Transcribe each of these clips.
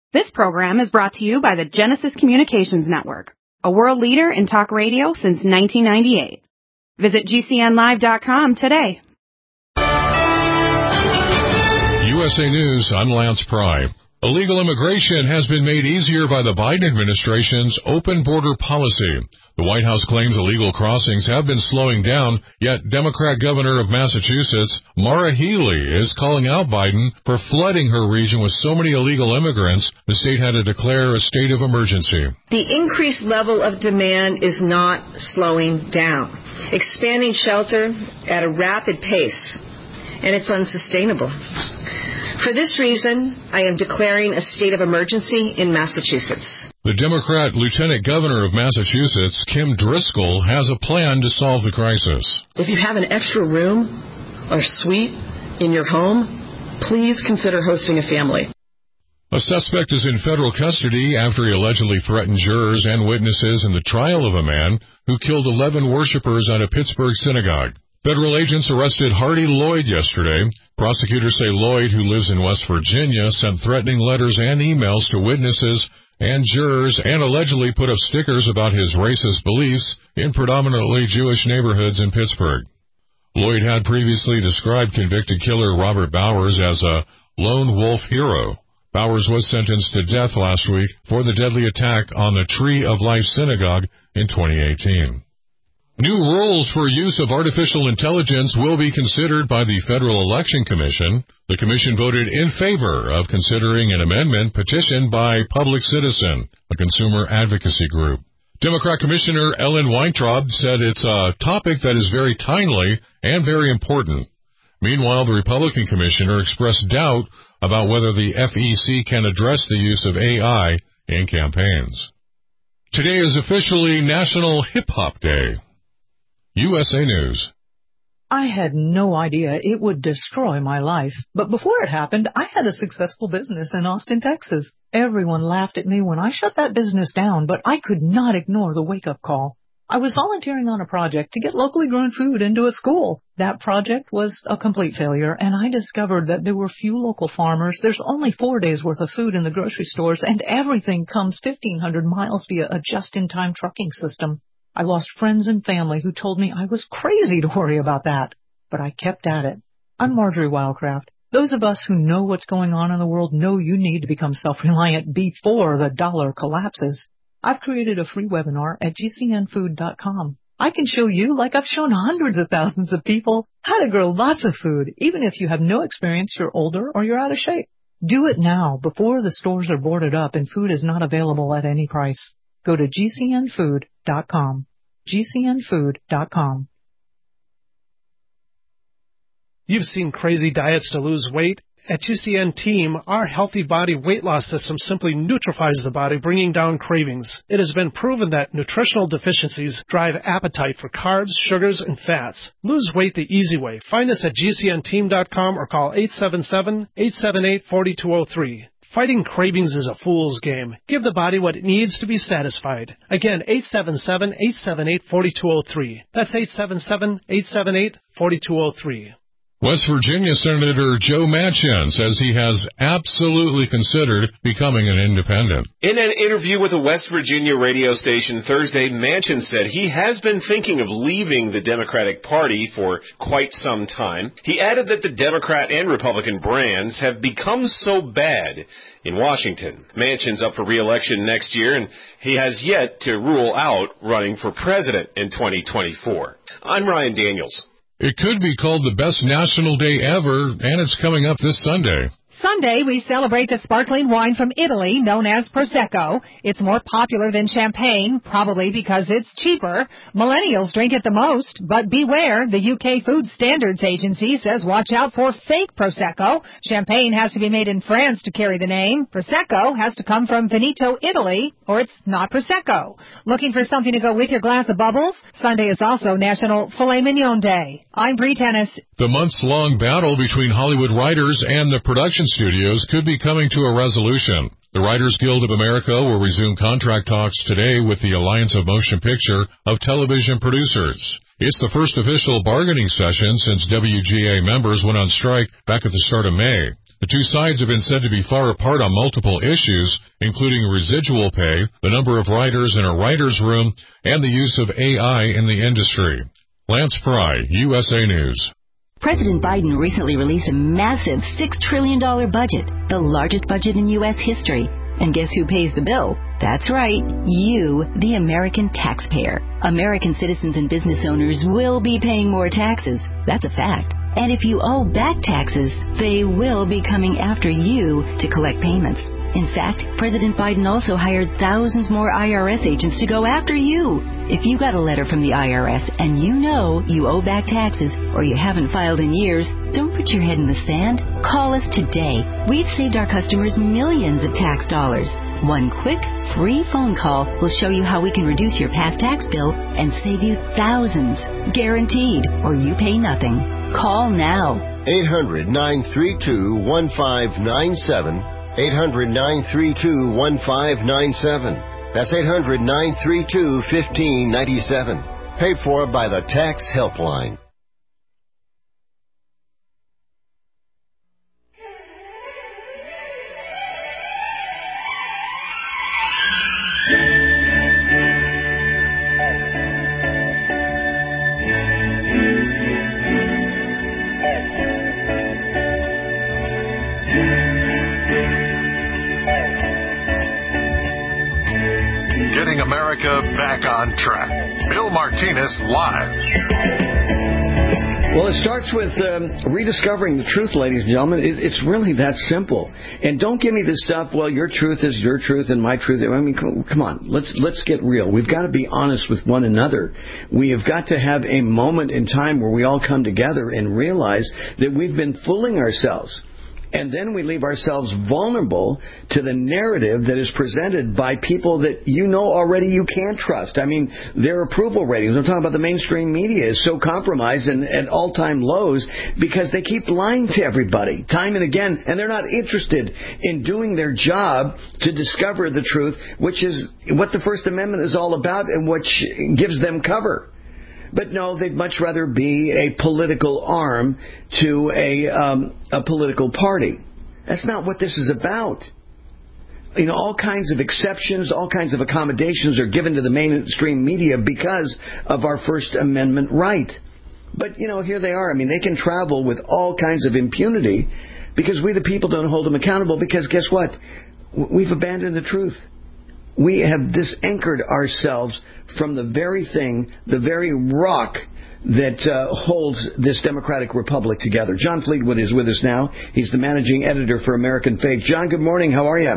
This program is brought to you by the Genesis Communications Network, a world leader in talk radio since 1998. Visit GCNlive.com today. USA News, I'm Lance Pry. Illegal immigration has been made easier by the Biden administration's open border policy. The White House claims illegal crossings have been slowing down, yet Democrat Governor of Massachusetts, Maura Healey, is calling out Biden for flooding her region with so many illegal immigrants, the state had to declare a state of emergency. The increased level of demand is not slowing down. Expanding shelter at a rapid pace, and it's unsustainable. For this reason, I am declaring a state of emergency in Massachusetts. The Democrat Lieutenant Governor of Massachusetts, Kim Driscoll, has a plan to solve the crisis. If you have an extra room or suite in your home, please consider hosting a family. A suspect is in federal custody after he allegedly threatened jurors and witnesses in the trial of a man who killed 11 worshipers at a Pittsburgh synagogue. Federal agents arrested Hardy Lloyd yesterday. Prosecutors say Lloyd, who lives in West Virginia, sent threatening letters and emails to witnesses and jurors and allegedly put up stickers about his racist beliefs in predominantly Jewish neighborhoods in Pittsburgh. Lloyd had previously described convicted killer Robert Bowers as a lone wolf hero. Bowers was sentenced to death last week for the deadly attack on the Tree of Life Synagogue in 2018. New rules for use of artificial intelligence will be considered by the Federal Election Commission. The commission voted in favor of considering an amendment petitioned by Public Citizen, a consumer advocacy group. Democrat Commissioner Ellen Weintraub said it's a topic that is very timely and very important. Meanwhile, the Republican commissioner expressed doubt about whether the FEC can address the use of AI in campaigns. Today is officially National Hip Hop Day. USA News. I had no idea it would destroy my life, but before it happened, I had a successful business in Austin, Texas. Everyone laughed at me when I shut that business down, but I could not ignore the wake-up call. I was volunteering on a project to get locally grown food into a school. That project was a complete failure, and I discovered that there were few local farmers. There's only 4 days' worth of food in the grocery stores, and everything comes 1,500 miles via a just-in-time trucking system. I lost friends and family who told me I was crazy to worry about that, but I kept at it. I'm Marjorie Wildcraft. Those of us who know what's going on in the world know you need to become self-reliant before the dollar collapses. I've created a free webinar at GCNfood.com. I can show you, like I've shown hundreds of thousands of people, how to grow lots of food, even if you have no experience, you're older, or you're out of shape. Do it now before the stores are boarded up and food is not available at any price. Go to GCNfood.com. GCNfood.com. You've seen crazy diets to lose weight. At GCN Team, our Healthy Body Weight Loss System simply neutralizes the body, bringing down cravings. It has been proven that nutritional deficiencies drive appetite for carbs, sugars, and fats. Lose weight the easy way. Find us at GCNteam.com or call 877-878-4203. Fighting cravings is a fool's game. Give the body what it needs to be satisfied. Again, 877-878-4203. That's 877-878-4203. West Virginia Senator Joe Manchin says he has absolutely considered becoming an independent. In an interview with a West Virginia radio station Thursday, Manchin said he has been thinking of leaving the Democratic Party for quite some time. He added that the Democrat and Republican brands have become so bad in Washington. Manchin's up for re-election next year, and he has yet to rule out running for president in 2024. I'm Ryan Daniels. It could be called the best national day ever, and it's coming up this Sunday. Sunday, we celebrate the sparkling wine from Italy known as Prosecco. It's more popular than champagne, probably because it's cheaper. Millennials drink it the most, but beware, the UK Food Standards Agency says watch out for fake Prosecco. Champagne has to be made in France to carry the name. Prosecco has to come from Veneto, Italy, or it's not Prosecco. Looking for something to go with your glass of bubbles? Sunday is also National Filet Mignon Day. I'm Bree Tennis. The months-long battle between Hollywood writers and the production studios could be coming to a resolution. The Writers Guild of America will resume contract talks today with the Alliance of Motion Picture of Television Producers. It's the first official bargaining session since WGA members went on strike back at the start of May. The two sides have been said to be far apart on multiple issues, including residual pay, the number of writers in a writer's room, and the use of AI in the industry. Lance Pry, USA News. President Biden recently released a massive $6 trillion budget, the largest budget in U.S. history. And guess who pays the bill? That's right, you, the American taxpayer. American citizens and business owners will be paying more taxes. That's a fact. And if you owe back taxes, they will be coming after you to collect payments. In fact, President Biden also hired thousands more IRS agents to go after you. If you got a letter from the IRS and you know you owe back taxes or you haven't filed in years, don't put your head in the sand. Call us today. We've saved our customers millions of tax dollars. One quick, free phone call will show you how we can reduce your past tax bill and save you thousands. Guaranteed, or you pay nothing. Call now. 800-932-1597. 800-932-1597. That's 800-932-1597. Paid for by the Tax Helpline. Getting America back on track. Bill Martinez live. Well, it starts with rediscovering the truth, ladies and gentlemen. It's really that simple. And don't give me this stuff, well, your truth is your truth and my truth. I mean, come on. Let's get real. We've got to be honest with one another. We have got to have a moment in time where we all come together and realize that we've been fooling ourselves. And then we leave ourselves vulnerable to the narrative that is presented by people that you know already you can't trust. I mean, their approval ratings, I'm talking about the mainstream media, is so compromised and at all-time lows because they keep lying to everybody time and again, and they're not interested in doing their job to discover the truth, which is what the First Amendment is all about and which gives them cover. But no, they'd much rather be a political arm to a political party. That's not what this is about. You know, all kinds of exceptions, all kinds of accommodations are given to the mainstream media because of our First Amendment right. But, you know, here they are. I mean, they can travel with all kinds of impunity because we the people don't hold them accountable because guess what? We've abandoned the truth. We have disanchored ourselves from the very thing, the very rock that holds this democratic republic together. John Fleetwood is with us now. He's the managing editor for American Faith. John, good morning. How are you?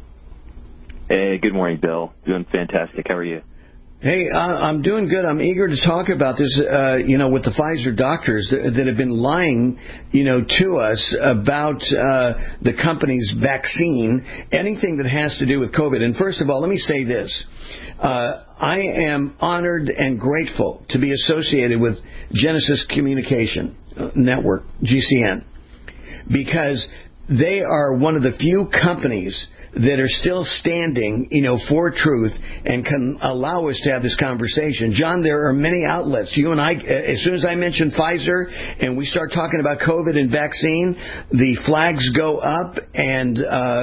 Hey, good morning, Bill. Doing fantastic. How are you? Hey, I'm doing good. I'm eager to talk about this, with the Pfizer doctors that have been lying, to us about the company's vaccine, anything that has to do with COVID. And first of all, let me say this. I am honored and grateful to be associated with Genesis Communication Network, GCN, because they are one of the few companies that are still standing, for truth and can allow us to have this conversation. John, there are many outlets. You and I, as soon as I mention Pfizer and we start talking about COVID and vaccine, the flags go up and,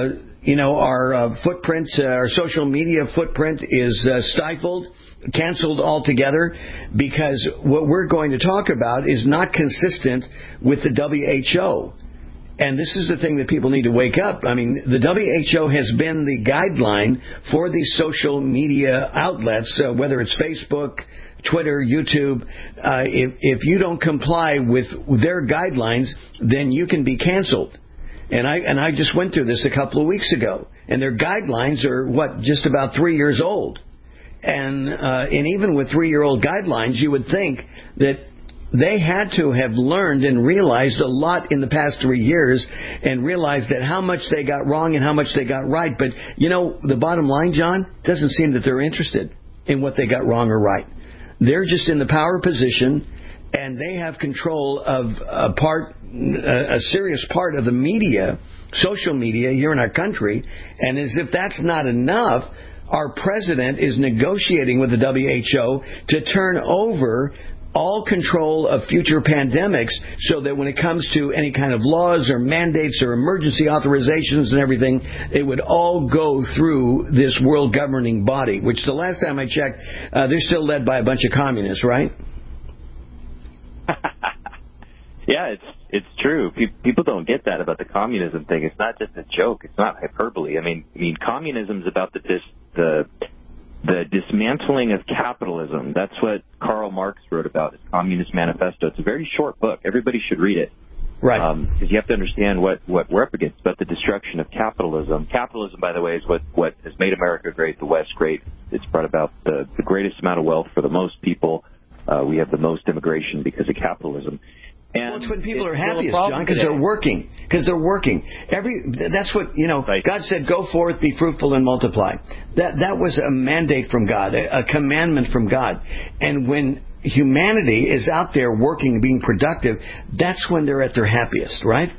our footprint, our social media footprint is stifled, canceled altogether, because what we're going to talk about is not consistent with the WHO. And this is the thing that people need to wake up. I mean, the WHO has been the guideline for these social media outlets, whether it's Facebook, Twitter, YouTube. If you don't comply with their guidelines, then you can be canceled. And I just went through this a couple of weeks ago. And their guidelines are, just about 3 years old. And even with 3-year-old guidelines, you would think that they had to have learned and realized a lot in the past 3 years and realized that how much they got wrong and how much they got right. But, the bottom line, John, doesn't seem that they're interested in what they got wrong or right. They're just in the power position, and they have control of a serious part of the media, social media here in our country. And as if that's not enough, our president is negotiating with the WHO to turn over all control of future pandemics so that when it comes to any kind of laws or mandates or emergency authorizations and everything, it would all go through this world governing body, which the last time I checked, they're still led by a bunch of communists, right? Yeah, it's true. People don't get that about the communism thing. It's not just a joke. It's not hyperbole. I mean, communism is about the dismantling of capitalism. That's what Karl Marx wrote about, his Communist Manifesto. It's a very short book. Everybody should read it. Right. Because you have to understand what we're up against, about the destruction of capitalism. Capitalism, by the way, is what has made America great, the West great. It's brought about the greatest amount of wealth for the most people. We have the most immigration because of capitalism. And it's when people are happiest, John, because they're working. Because they're working. That's what, right. God said, go forth, be fruitful, and multiply. That was a mandate from God, a commandment from God. And when humanity is out there working and being productive, that's when they're at their happiest, right?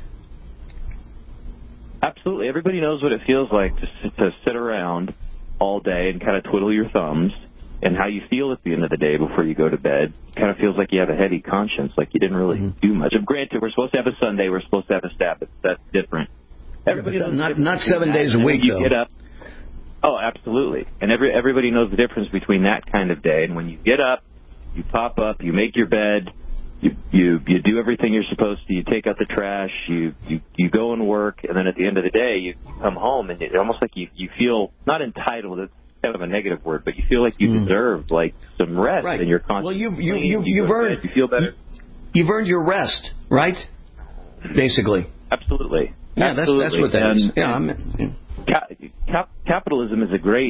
Absolutely. Everybody knows what it feels like to sit around all day and kind of twiddle your thumbs, and how you feel at the end of the day before you go to bed. It kind of feels like you have a heavy conscience, like you didn't really do much. Granted, we're supposed to have a Sunday, we're supposed to have a Sabbath. That's different. Everybody not 7 days a week, though. Get up. Oh, absolutely. And everybody knows the difference between that kind of day and when you get up, you pop up, you make your bed, you do everything you're supposed to. You take out the trash, you go and work, and then at the end of the day, you come home, and it's almost like you feel not entitled. It's kind of a negative word, but you feel like you deserve like some rest, right. And you're constantly. Well, you've earned. You feel better. You've earned your rest, right? Basically. Absolutely. Yeah, absolutely. That's what that is. Capitalism is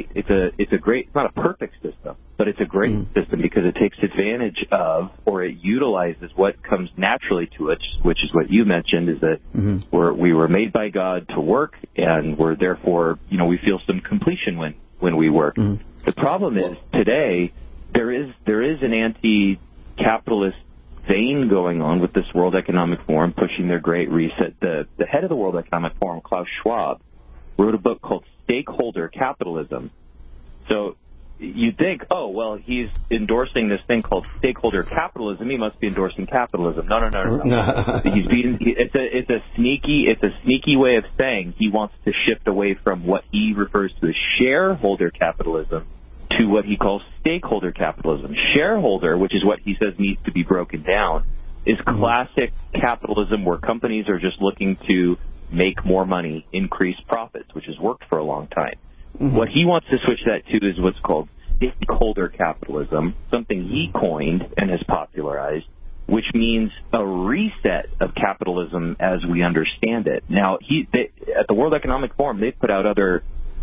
it's not a perfect system, but it's a great system because it takes advantage of, or it utilizes what comes naturally to it, which is what you mentioned, is that we were made by God to work, and we're therefore, we feel some completion when we work. The problem is today there is an anti-capitalist vein going on with this World Economic Forum pushing their Great Reset. The head of the World Economic Forum, Klaus Schwab, wrote a book called Stakeholder Capitalism. So you'd think, oh, well, he's endorsing this thing called stakeholder capitalism. He must be endorsing capitalism. No. He's beating. It's a sneaky way of saying he wants to shift away from what he refers to as shareholder capitalism to what he calls stakeholder capitalism. Shareholder, which is what he says needs to be broken down, is classic capitalism where companies are just looking to make more money, increase profits, which has worked for a long time. What he wants to switch that to is what's called stakeholder capitalism, something he coined and has popularized, which means a reset of capitalism as we understand it. Now, at the World Economic Forum, they've put out other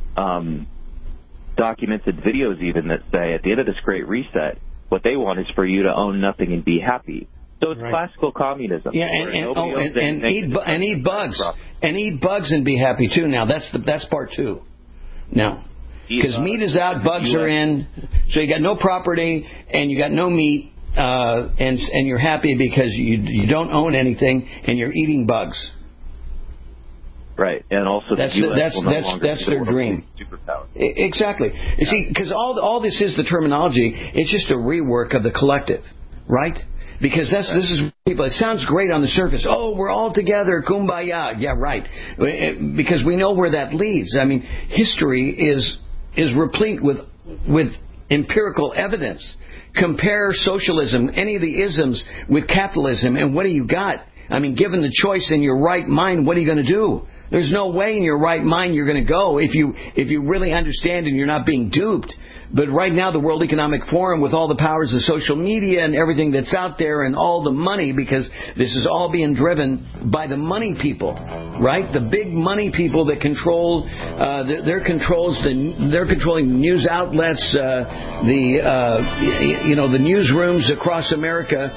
documented videos even that say at the end of this great reset, what they want is for you to own nothing and be happy. So it's classical communism. Yeah, and eat bugs. And eat bugs and be happy, too. Now, that's part two. Now, because meat is out, bugs are in. So you got no property, and you got no meat, and you're happy because you don't own anything, and you're eating bugs. Right, and also that's their dream. Superpower. Exactly. You see, because all this is the terminology. It's just a rework of the collective, right? Because this is people. It sounds great on the surface. Oh, we're all together, kumbaya. Yeah, right. Because we know where that leads. I mean, history is replete with empirical evidence. Compare socialism, any of the isms, with capitalism, and what do you got? I mean, given the choice in your right mind, what are you going to do? There's no way in your right mind you're going to go if you really understand and you're not being duped. But right now, the World Economic Forum, with all the powers of social media and everything that's out there and all the money, because this is all being driven by the money people, right? The big money people that control, they're controlling news outlets, the newsrooms across America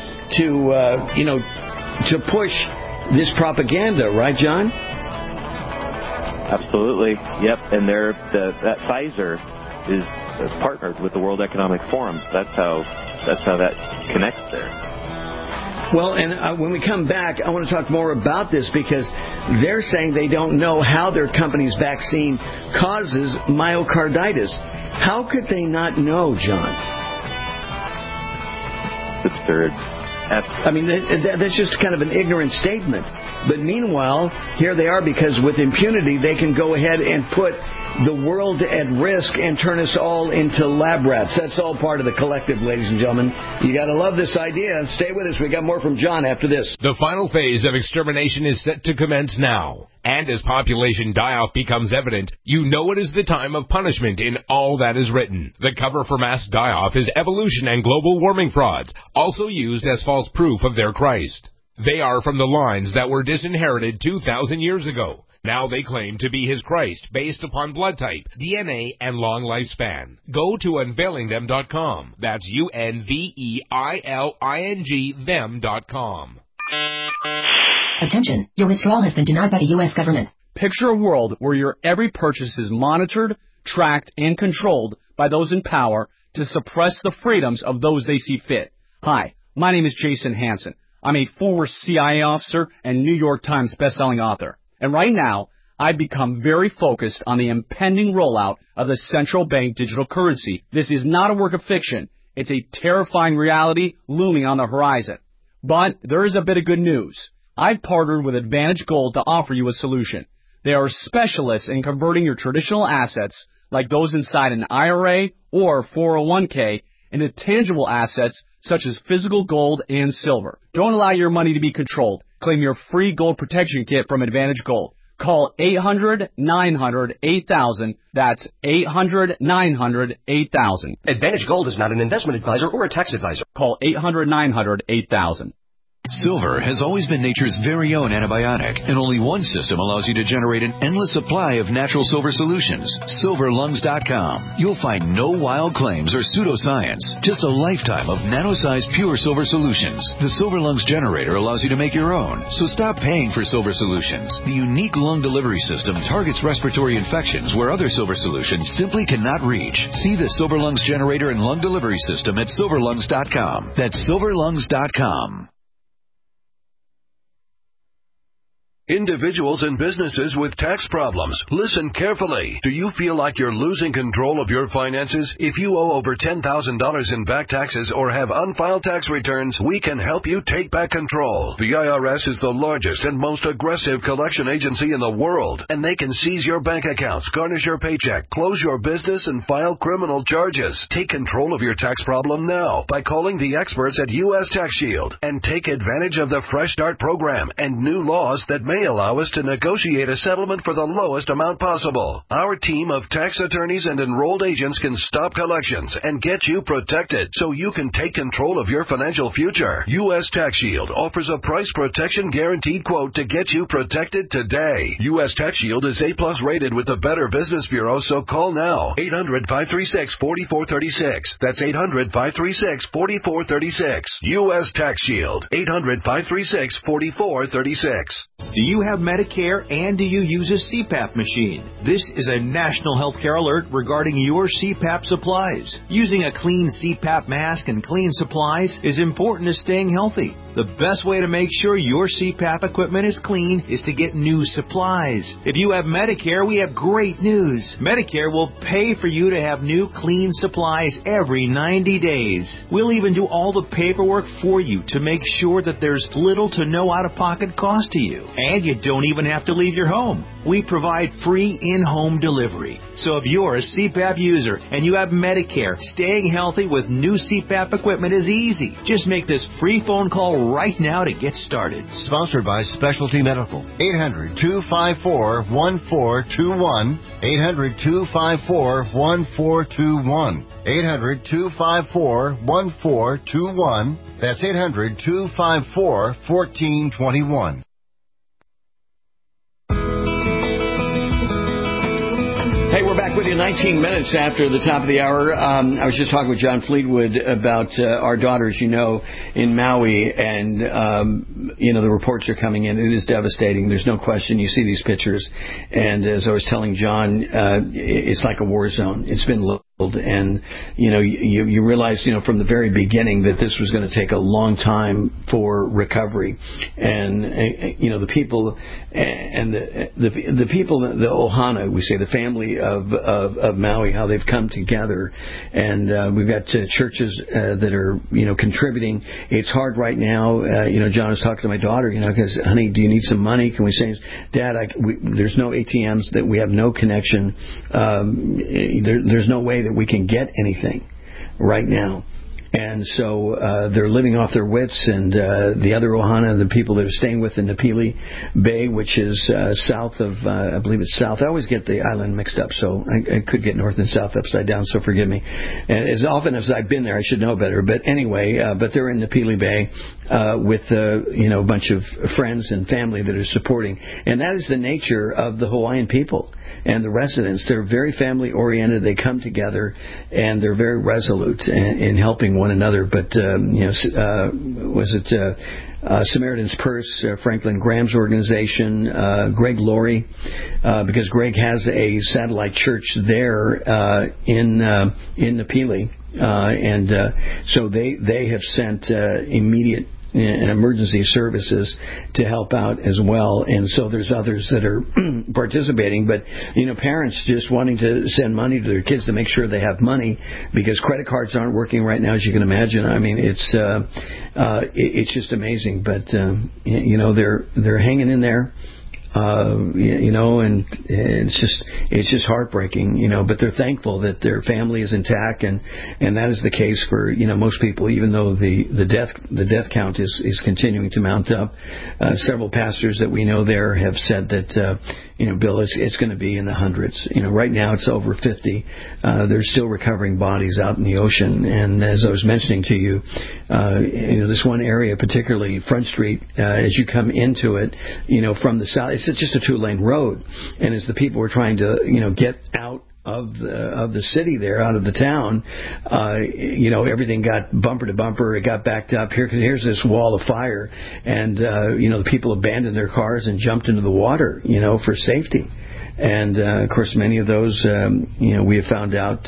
to push this propaganda, right, John? Absolutely. Yep. And that Pfizer is partnered with the World Economic Forum. That's how that connects there. Well, and when we come back, I want to talk more about this because they're saying they don't know how their company's vaccine causes myocarditis. How could they not know, John? absurd. I mean, that's just kind of an ignorant statement. But meanwhile, here they are, because with impunity, they can go ahead and put the world at risk and turn us all into lab rats. That's all part of the collective, ladies and gentlemen. You got to love this idea. Stay with us. We got more from John after this. The final phase of extermination is set to commence now. And as population die-off becomes evident, you know it is the time of punishment in all that is written. The cover for mass die-off is evolution and global warming frauds, also used as false proof of their Christ. They are from the lines that were disinherited 2,000 years ago. Now they claim to be his Christ based upon blood type, DNA, and long lifespan. Go to unveilingthem.com. That's UNVEILING them.com. Attention, your withdrawal has been denied by the U.S. government. Picture a world where your every purchase is monitored, tracked, and controlled by those in power to suppress the freedoms of those they see fit. Hi, my name is Jason Hansen. I'm a former CIA officer and New York Times bestselling author. And right now, I've become very focused on the impending rollout of the central bank digital currency. This is not a work of fiction. It's a terrifying reality looming on the horizon. But there is a bit of good news. I've partnered with Advantage Gold to offer you a solution. They are specialists in converting your traditional assets, like those inside an IRA or 401k, into tangible assets such as physical gold and silver. Don't allow your money to be controlled. Claim your free gold protection kit from Advantage Gold. Call 800-900-8000. That's 800-900-8000. Advantage Gold is not an investment advisor or a tax advisor. Call 800-900-8000. Silver has always been nature's very own antibiotic, and only one system allows you to generate an endless supply of natural silver solutions. SilverLungs.com. You'll find no wild claims or pseudoscience, just a lifetime of nano-sized pure silver solutions. The Silver Lungs generator allows you to make your own, so stop paying for silver solutions. The unique lung delivery system targets respiratory infections where other silver solutions simply cannot reach. See the Silver Lungs generator and lung delivery system at SilverLungs.com. That's SilverLungs.com. Individuals and businesses with tax problems, listen carefully. Do you feel like you're losing control of your finances? If you owe over $10,000 in back taxes or have unfiled tax returns, we can help you take back control. The IRS is the largest and most aggressive collection agency in the world, and they can seize your bank accounts, garnish your paycheck, close your business, and file criminal charges. Take control of your tax problem now by calling the experts at U.S. Tax Shield and take advantage of the Fresh Start program and new laws that may allow us to negotiate a settlement for the lowest amount possible. Our team of tax attorneys and enrolled agents can stop collections and get you protected so you can take control of your financial future. U.S. Tax Shield offers a price protection guaranteed quote to get you protected today. U.S. Tax Shield is A+ rated with the Better Business Bureau, so call now. 800-536-4436. That's 800-536-4436. U.S. Tax Shield. 800-536-4436. Do you have Medicare and do you use a CPAP machine? This is a national healthcare alert regarding your CPAP supplies. Using a clean CPAP mask and clean supplies is important to staying healthy. The best way to make sure your CPAP equipment is clean is to get new supplies. If you have Medicare, we have great news. Medicare will pay for you to have new clean supplies every 90 days. We'll even do all the paperwork for you to make sure that there's little to no out-of-pocket cost to you. And you don't even have to leave your home. We provide free in-home delivery. So if you're a CPAP user and you have Medicare, staying healthy with new CPAP equipment is easy. Just make this free phone call right now to get started. Sponsored by Specialty Medical. 800-254-1421. 800-254-1421. 800-254-1421. That's 800-254-1421. Hey, we're back with you 19 minutes after the top of the hour. I was just talking with John Fleetwood about our daughter, as you know, in Maui, and the reports are coming in. It is devastating. There's no question. You see these pictures, and as I was telling John, it's like a war zone. It's been loaded, and you realize from the very beginning that this was going to take a long time for recovery, and the people and the people, the Ohana, we say, the family of Maui, how they've come together, and we've got churches that are contributing. It's hard right now. John was talking to my daughter, because, honey, do you need some money? Can we say, Dad, there's no ATMs, that we have no connection. There's no way that we can get anything right now. And so they're living off their wits, and the other Ohana, the people that are staying with in Napili Bay, which is south of, I believe it's south. I always get the island mixed up, so I could get north and south upside down, so forgive me. And as often as I've been there, I should know better. But anyway, but they're in Napili Bay with a bunch of friends and family that are supporting. And that is the nature of the Hawaiian people. And the residents, they're very family-oriented. They come together, and they're very resolute in helping one another. But, Samaritan's Purse, Franklin Graham's organization, Greg Laurie, because Greg has a satellite church there in Napili. So they have sent immediate emergency services to help out as well, and so there's others that are participating. But parents just wanting to send money to their kids to make sure they have money, because credit cards aren't working right now, as you can imagine. I mean, it's just amazing. But they're hanging in there. And it's just heartbreaking, but they're thankful that their family is intact, and that is the case for, most people, even though the death count is continuing to mount up. Several pastors that we know there have said that, Bill, it's going to be in the hundreds. Right now it's over 50. They're still recovering bodies out in the ocean. And as I was mentioning to you, this one area, particularly Front Street, as you come into it, from the south, it's just a 2-lane road. And as the people were trying to, get out of the city there, out of the town, everything got bumper to bumper. It got backed up. Here's this wall of fire, and the people abandoned their cars and jumped into the water, for safety. And of course, many of those, we have found out,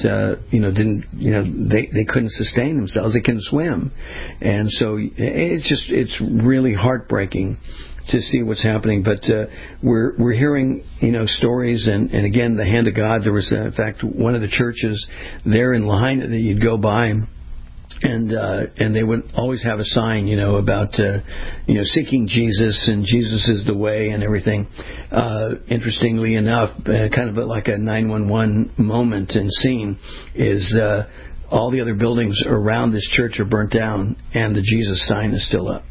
they couldn't sustain themselves. They couldn't swim, and so it's really heartbreaking to see what's happening. But we're hearing stories, and again, the hand of God. There was in fact one of the churches there in Lahaina that you'd go by, and they would always have a sign about seeking Jesus, and Jesus is the way, and everything. Interestingly enough, kind of like a 911 moment and scene is all the other buildings around this church are burnt down, and the Jesus sign is still up.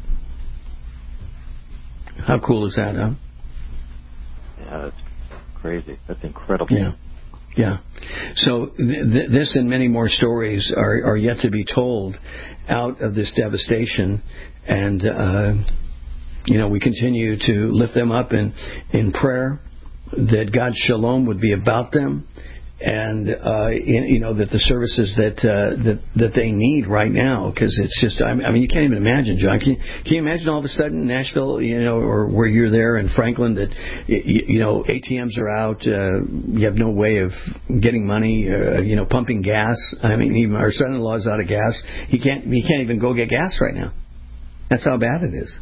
How cool is that, huh? Yeah, that's crazy. That's incredible. Yeah. So this and many more stories are yet to be told out of this devastation, and we continue to lift them up in prayer, that God's shalom would be about them, and that the services that they need right now, because it's just, I mean, you can't even imagine, John. Can you imagine all of a sudden Nashville, or where you're there in Franklin, that ATMs are out, you have no way of getting money, pumping gas. I mean, even our son-in-law's out of gas. He can't even go get gas right now. That's how bad it is.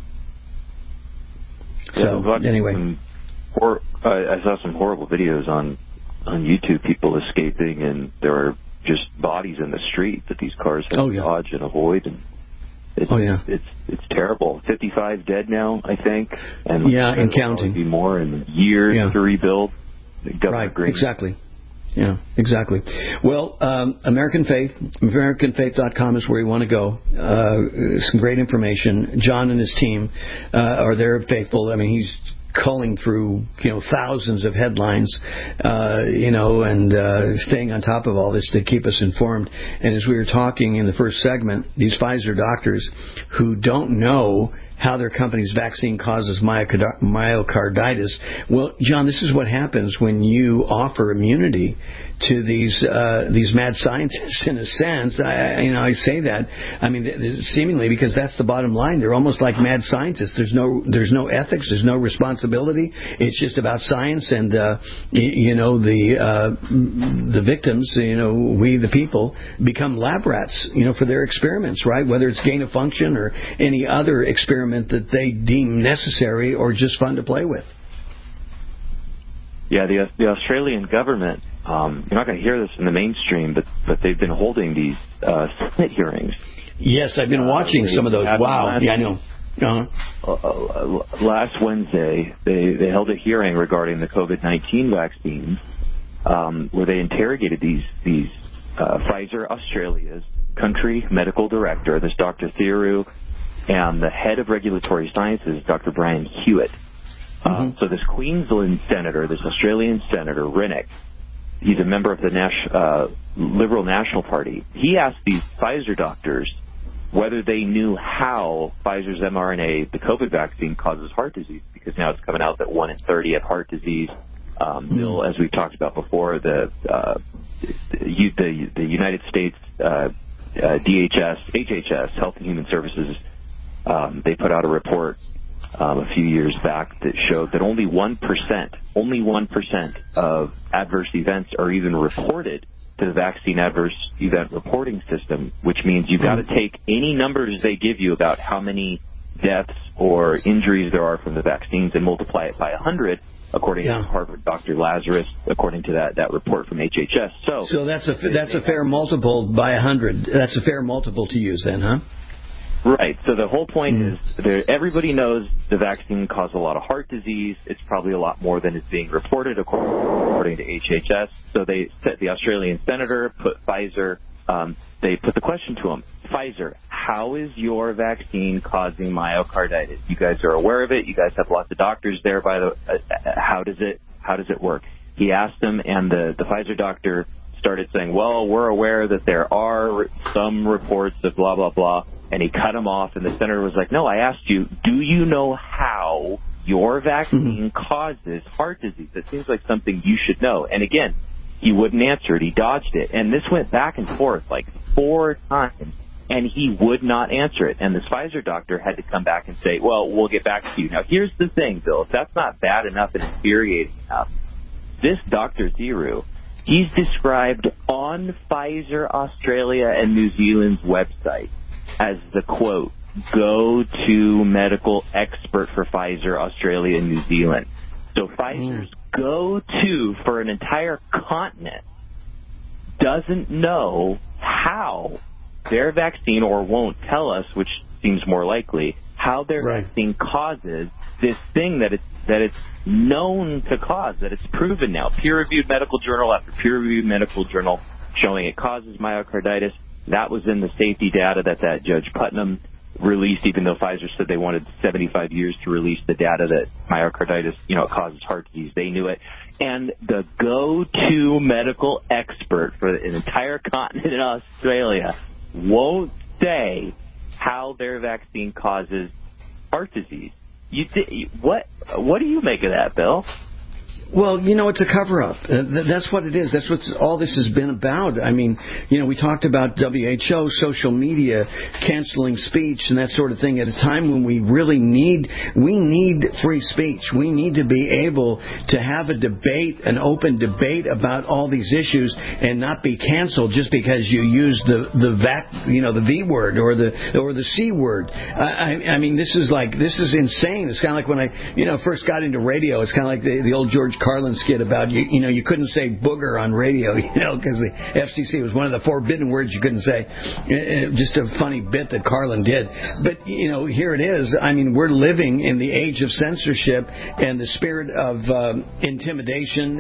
So anyway, I saw some horrible videos on YouTube, people escaping, and there are just bodies in the street that these cars have to dodge and avoid, and it's terrible. 55 dead now, I think, and and counting. Be more in years to rebuild. Right, Green. Exactly. Yeah, exactly. Well, American Faith, AmericanFaith.com is where you want to go. Some great information. John and his team are there, faithful. I mean, he's culling through thousands of headlines, and staying on top of all this to keep us informed. And as we were talking in the first segment, these Pfizer doctors who don't know how their company's vaccine causes myocarditis. Well, John, this is what happens when you offer immunity to these mad scientists. In a sense, I say that. I mean, seemingly because that's the bottom line. They're almost like mad scientists. There's no ethics. There's no responsibility. It's just about science, and the victims, we the people, become lab rats, for their experiments, right? Whether it's gain of function or any other experiment that they deem necessary or just fun to play with. Yeah, the Australian government, you're not going to hear this in the mainstream, but they've been holding these Senate hearings. Yes, I've been watching some of those. Wow. Yeah, I know. Last Wednesday, they held a hearing regarding the COVID-19 vaccines, where they interrogated these Pfizer Australia's country medical director, this Dr. Thiru, and the head of regulatory sciences, Dr. Brian Hewitt. So this Queensland senator, this Australian senator, Rennick, he's a member of the Liberal National Party. He asked these Pfizer doctors whether they knew how Pfizer's mRNA, the COVID vaccine, causes heart disease, because now it's coming out that 1 in 30 have heart disease. Bill, as we've talked about before, the United States HHS, Health and Human Services, they put out a report a few years back that showed that only 1% of adverse events are even reported to the vaccine adverse event reporting system, which means you've got to take any numbers they give you about how many deaths or injuries there are from the vaccines and multiply it by 100, according to Harvard Dr. Lazarus, according to that report from HHS. So that's a fair multiple by 100. That's a fair multiple to use then, huh? Right. So the whole point is everybody knows the vaccine causes a lot of heart disease. It's probably a lot more than is being reported according to HHS. So the Australian senator put Pfizer. They put the question to him, Pfizer, how is your vaccine causing myocarditis? You guys are aware of it. You guys have lots of doctors there. How does it work? He asked them, and the Pfizer doctor started saying, well, we're aware that there are some reports of blah, blah, blah. And he cut him off, and the senator was like, no, I asked you, do you know how your vaccine causes heart disease? That seems like something you should know. And again, he wouldn't answer it. He dodged it. And this went back and forth like 4 times, and he would not answer it. And this Pfizer doctor had to come back and say, well, we'll get back to you. Now, here's the thing, Bill. If that's not bad enough and infuriating enough, this Dr. Thiru, he's described on Pfizer Australia and New Zealand's website as the, quote, go-to medical expert for Pfizer, Australia, and New Zealand. So Pfizer's go-to for an entire continent doesn't know how their vaccine, or won't tell us, which seems more likely, how their vaccine causes this thing that it's known to cause, that it's proven now. Peer-reviewed medical journal after peer-reviewed medical journal showing it causes myocarditis. That was in the safety data that Judge Putnam released, even though Pfizer said they wanted 75 years to release the data that myocarditis, it causes heart disease. They knew it. And the go-to medical expert for an entire continent in Australia won't say how their vaccine causes heart disease. What do you make of that, Bill? Well, it's a cover-up. That's what it is. That's what all this has been about. I mean, we talked about WHO, social media, canceling speech, and that sort of thing at a time when we really need free speech. We need to be able to have a debate, an open debate about all these issues, and not be canceled just because you use the V word or the C word. I mean, this is insane. It's kind of like when I first got into radio. It's kind of like the old George Carlin skit about you couldn't say booger on radio, because the FCC was one of the forbidden words you couldn't say. Just a funny bit that Carlin did. But here it is. I mean, we're living in the age of censorship and the spirit of intimidation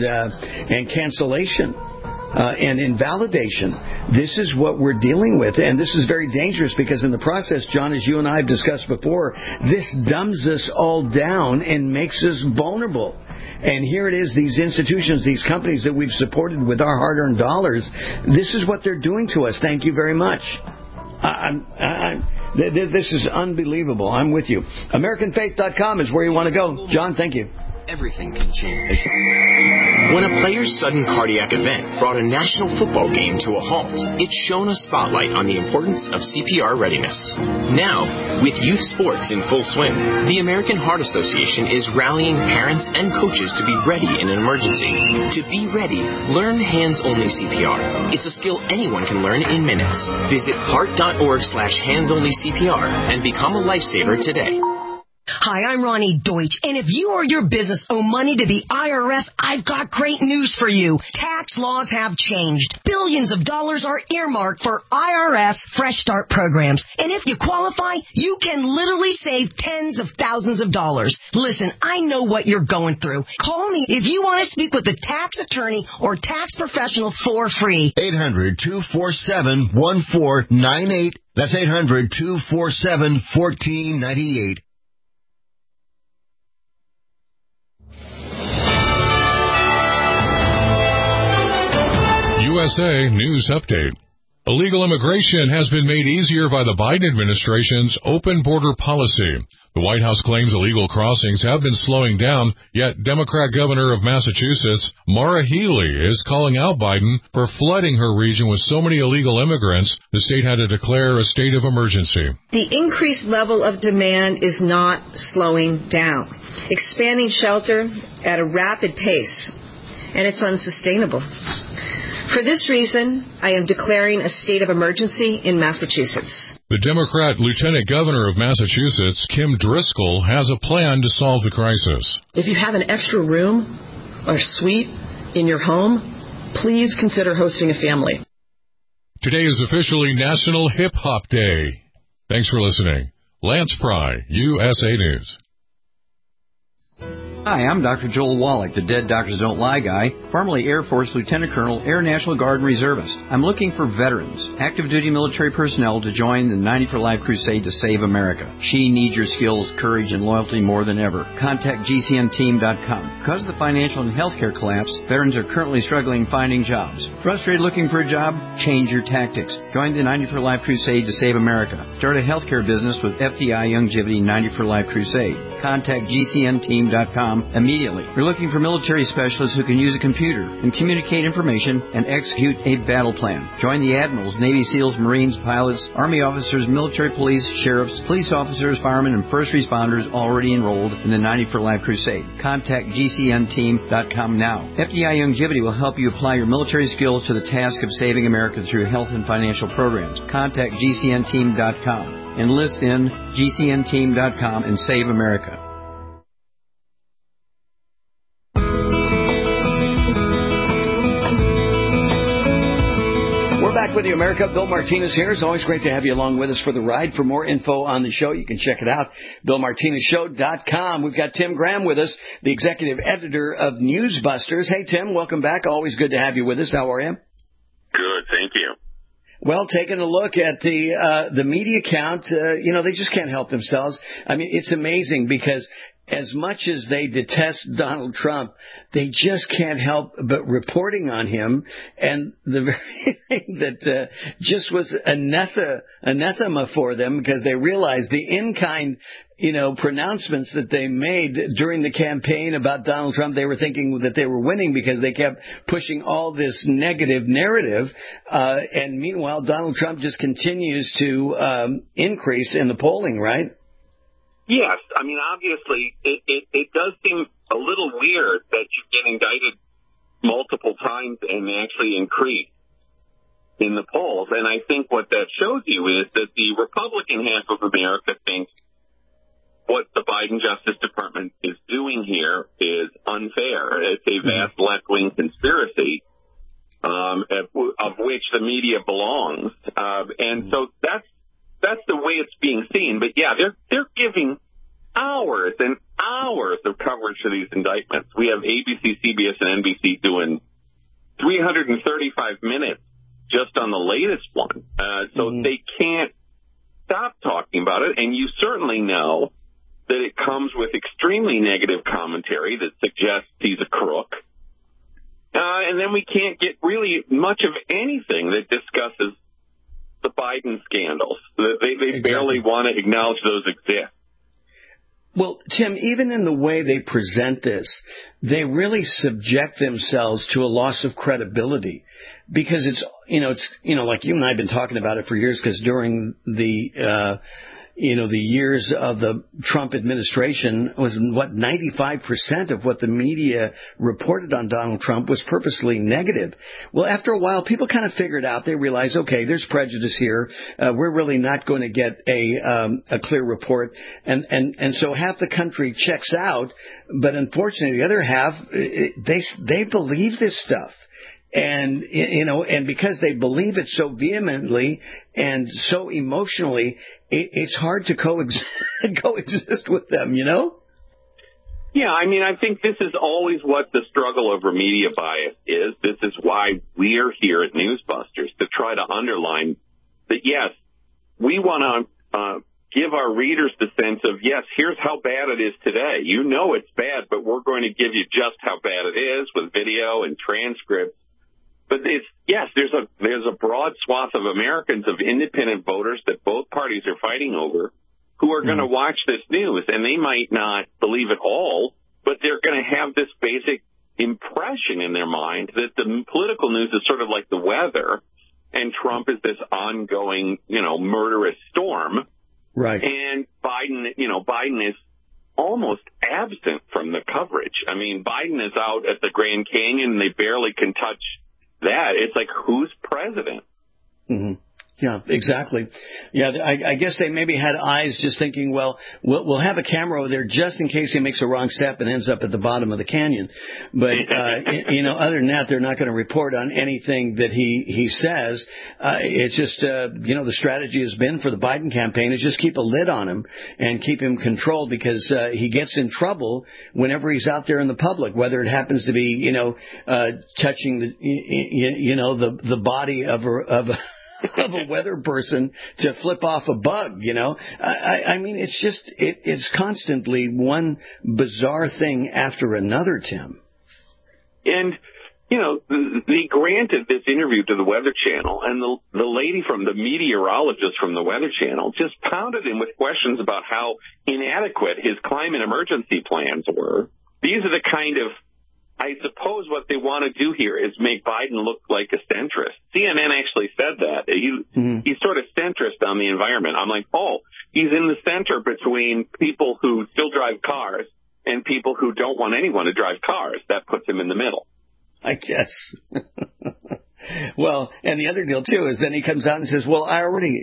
and cancellation. And invalidation. This is what we're dealing with, and this is very dangerous because in the process, John, as you and I have discussed before, this dumbs us all down and makes us vulnerable. And here it is, these institutions, these companies that we've supported with our hard-earned dollars, this is what they're doing to us. Thank you very much. This is unbelievable. I'm with you. AmericanFaith.com is where you want to go. John, thank you. Everything can change. When a player's sudden cardiac event brought a national football game to a halt, it shone a spotlight on the importance of CPR readiness. Now, with youth sports in full swing, the American Heart Association is rallying parents and coaches to be ready in an emergency. To be ready, learn hands-only CPR. It's a skill anyone can learn in minutes. Visit heart.org/hands-only-CPR and become a lifesaver today. Hi, I'm Ronnie Deutsch, and if you or your business owe money to the IRS, I've got great news for you. Tax laws have changed. Billions of dollars are earmarked for IRS Fresh Start programs, and if you qualify, you can literally save tens of thousands of dollars. Listen, I know what you're going through. Call me if you want to speak with a tax attorney or tax professional for free. 800-247-1498. That's 800-247-1498. USA News Update. Illegal immigration has been made easier by the Biden administration's open border policy. The White House claims illegal crossings have been slowing down, yet Democrat Governor of Massachusetts, Maura Healey, is calling out Biden for flooding her region with so many illegal immigrants, the state had to declare a state of emergency. The increased level of demand is not slowing down. Expanding shelter at a rapid pace, and it's unsustainable. For this reason, I am declaring a state of emergency in Massachusetts. The Democrat Lieutenant Governor of Massachusetts, Kim Driscoll, has a plan to solve the crisis. If you have an extra room or suite in your home, please consider hosting a family. Today is officially National Hip Hop Day. Thanks for listening. Lance Pry, USA News. Hi, I'm Dr. Joel Wallach, the Dead Doctors Don't Lie guy, formerly Air Force Lieutenant Colonel, Air National Guard Reservist. I'm looking for veterans, active duty military personnel to join the 90 for Life crusade to save America. She needs your skills, courage, and loyalty more than ever. Contact GCNteam.com. Because of the financial and healthcare collapse, veterans are currently struggling finding jobs. Frustrated looking for a job? Change your tactics. Join the 90 for Life crusade to save America. Start a healthcare business with FDI Youngevity 90 for Life crusade. Contact GCNteam.com immediately. We're looking for military specialists who can use a computer and communicate information and execute a battle plan. Join the admirals, Navy SEALs, Marines, pilots, Army officers, military police, sheriffs, police officers, firemen, and first responders already enrolled in the 90 for Life crusade. Contact GCNteam.com now. FDI Youngevity will help you apply your military skills to the task of saving America through health and financial programs. Contact GCNteam.com. Enlist in GCNteam.com and save America. We're back with you, America. Bill Martinez here. It's always great to have you along with us for the ride. For more info on the show, you can check it out, BillMartinezShow.com. We've got Tim Graham with us, the executive editor of Newsbusters. Hey, Tim, welcome back. Always good to have you with us. How are you? Good, thank you. Well, taking a look at the media count, they just can't help themselves. I mean, it's amazing because as much as they detest Donald Trump, they just can't help but reporting on him. And the very thing that just was anathema for them, because they realized the in-kind, pronouncements that they made during the campaign about Donald Trump. They were thinking that they were winning because they kept pushing all this negative narrative. And meanwhile, Donald Trump just continues to increase in the polling, right? Yes. I mean, obviously, it does seem a little weird that you get indicted multiple times and actually increase in the polls. And I think what that shows you is that the Republican half of America thinks what the Biden Justice Department is doing here is unfair. It's a vast left-wing conspiracy of which the media belongs. And so that's the way it's being seen. But yeah, they're giving hours and hours of coverage to these indictments. We have ABC, CBS, and NBC doing 335 minutes just on the latest one. So they can't stop talking about it. And you certainly know that it comes with extremely negative commentary that suggests he's a crook. And then we can't get really much of anything that discusses the Biden Biden scandals. They barely want to acknowledge those exist. Well, Tim, even in the way they present this, they really subject themselves to a loss of credibility because it's like you and I have been talking about it for years because during the years of the Trump administration was 95% of what the media reported on Donald Trump was purposely negative. Well, after a while, people kind of figured out, they realized, okay, there's prejudice here. We're really not going to get a clear report. And so half the country checks out. But unfortunately, the other half, they believe this stuff. And, and because they believe it so vehemently and so emotionally, it's hard to coexist with them, Yeah, I mean, I think this is always what the struggle over media bias is. This is why we're here at Newsbusters, to try to underline that, yes, we want to give our readers the sense of, yes, here's how bad it is today. You know it's bad, but we're going to give you just how bad it is with video and transcripts. But there's a broad swath of Americans, of independent voters that both parties are fighting over, who are going to watch this news, and they might not believe it all, but they're going to have this basic impression in their mind that the political news is sort of like the weather, and Trump is this ongoing, murderous storm. Right. And Biden is almost absent from the coverage. I mean, Biden is out at the Grand Canyon, and they barely can touch that. It's like, who's president? Mm-hmm. Yeah, exactly. Yeah, I guess they maybe had eyes just thinking, well, we'll have a camera over there just in case he makes a wrong step and ends up at the bottom of the canyon. But, other than that, they're not going to report on anything that he says. It's just, the strategy has been for the Biden campaign is just keep a lid on him and keep him controlled because he gets in trouble whenever he's out there in the public, whether it happens to be, touching the body of a weather person to flip off a bug, I mean, it's constantly one bizarre thing after another, Tim. And, they granted this interview to the Weather Channel, and the lady the meteorologist from the Weather Channel just pounded him with questions about how inadequate his climate emergency plans were. These are the kind of, I suppose what they want to do here is make Biden look like a centrist. CNN actually said that. He's sort of centrist on the environment. I'm like, he's in the center between people who still drive cars and people who don't want anyone to drive cars. That puts him in the middle. I guess. Well, and the other deal, too, is then he comes out and says, well, I already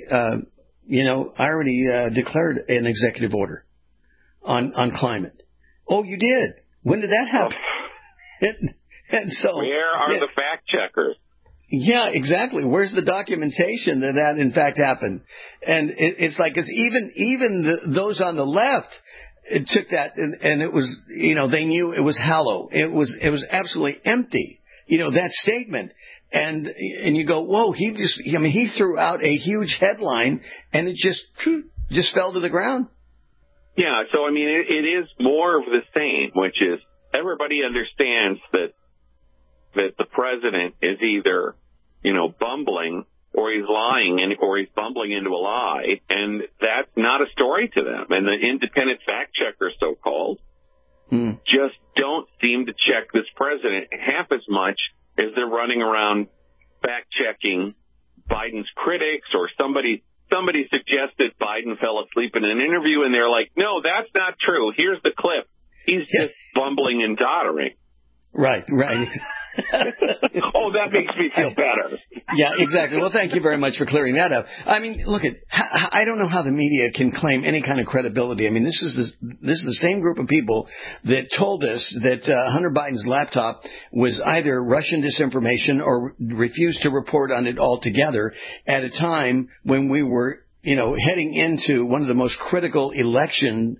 declared an executive order on climate. Oh, you did? When did that happen? And so, where are the fact checkers? Yeah, exactly. Where's the documentation that in fact happened? And it's like, cause even those on the left took that and it was, they knew it was hollow. It was absolutely empty. That statement. And you go, whoa, he threw out a huge headline and it just fell to the ground. Yeah. So, I mean, it is more of the same, which is, everybody understands that the president is either, bumbling or he's lying or he's bumbling into a lie. And that's not a story to them. And the independent fact checkers, so-called, just don't seem to check this president half as much as they're running around fact-checking Biden's critics, or somebody suggested Biden fell asleep in an interview and they're like, no, that's not true. Here's the clip. He's just bumbling and doddering. Right. Oh, that makes me feel better. Yeah, exactly. Well, thank you very much for clearing that up. I mean, look, I don't know how the media can claim any kind of credibility. I mean, this is the same group of people that told us that Hunter Biden's laptop was either Russian disinformation or refused to report on it altogether at a time when we were, heading into one of the most critical election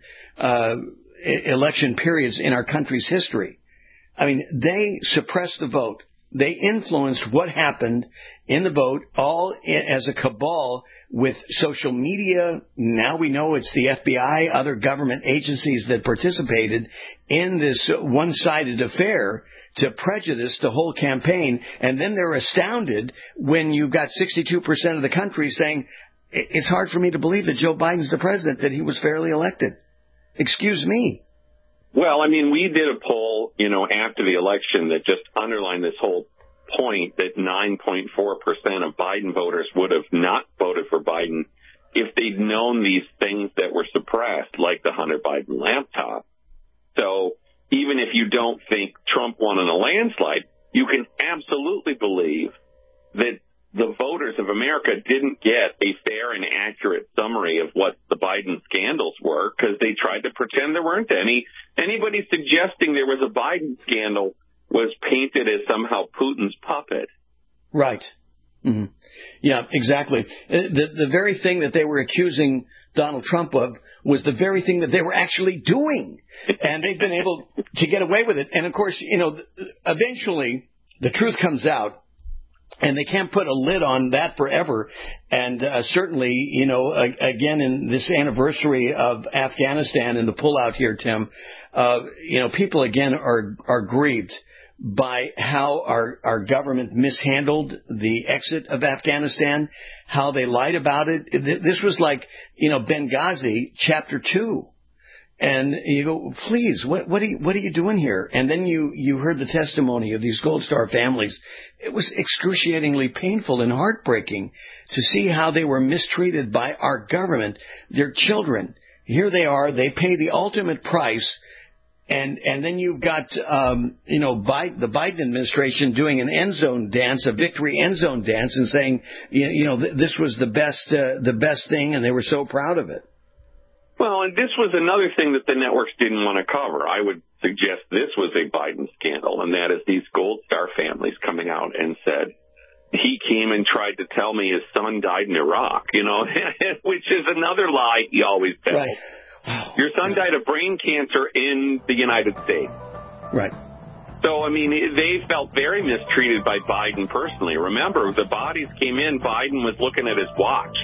periods in our country's history. I mean, they suppressed the vote. They influenced what happened in the vote, all as a cabal with social media. Now we know it's the FBI, other government agencies that participated in this one-sided affair to prejudice the whole campaign. And then they're astounded when you've got 62% of the country saying, it's hard for me to believe that Joe Biden's the president, that he was fairly elected. Excuse me. Well, I mean, we did a poll, after the election that just underlined this whole point that 9.4% of Biden voters would have not voted for Biden if they'd known these things that were suppressed, like the Hunter Biden laptop. So even if you don't think Trump won in a landslide, you can absolutely believe that the voters of America didn't get a fair and accurate summary of what the Biden scandals were because they tried to pretend there weren't any. Anybody suggesting there was a Biden scandal was painted as somehow Putin's puppet. Right. Mm-hmm. Yeah, exactly. The very thing that they were accusing Donald Trump of was the very thing that they were actually doing. And they've been able to get away with it. And, of course, eventually the truth comes out. And they can't put a lid on that forever. And certainly, again, in this anniversary of Afghanistan and the pullout here, Tim, people again are grieved by how our government mishandled the exit of Afghanistan, how they lied about it. This was like, Benghazi Chapter 2. And you go, please, what are you doing here? And then you heard the testimony of these Gold Star families. It was excruciatingly painful and heartbreaking to see how they were mistreated by our government. Their children, here they are, they pay the ultimate price. And then you've got, the Biden administration doing an end zone dance, a victory end zone dance, and saying, this was the best thing, and they were so proud of it. Well, and this was another thing that the networks didn't want to cover. I would suggest this was a Biden scandal, and that is these Gold Star families coming out and said, he came and tried to tell me his son died in Iraq, which is another lie he always tells. Right. Wow. Your son died of brain cancer in the United States. Right. So, I mean, they felt very mistreated by Biden personally. Remember, the bodies came in, Biden was looking at his watch.